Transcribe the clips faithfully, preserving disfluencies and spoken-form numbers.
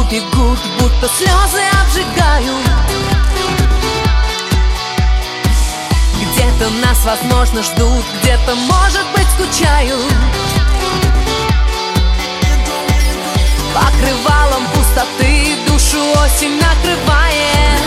бегут, будто слезы обжигают. Где-то нас, возможно, ждут, где-то, может быть, скучают. Покрывалом пустоты душу осень накрывает,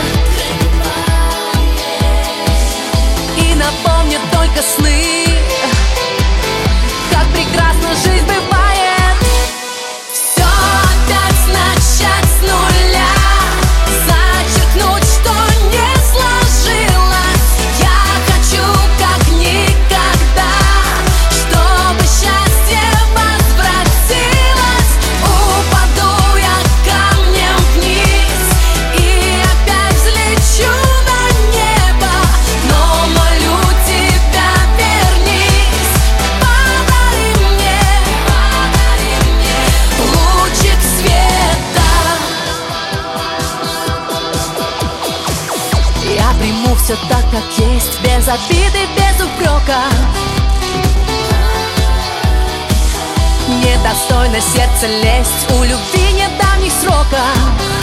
и напомнит только сны, как прекрасна жизнь бывает. Все опять начать с нуля, зачеркнуть, что не сложилось. Я хочу как никогда, чтобы счастье возвратилось. Упаду я камнем вниз и опять взлечу на небо, но молю тебя, вернись, подари мне, подари мне лучик света. Я приму все так, как есть, без обиды, без упрека. Недостойно сердце лезть, у любви нет давних срока.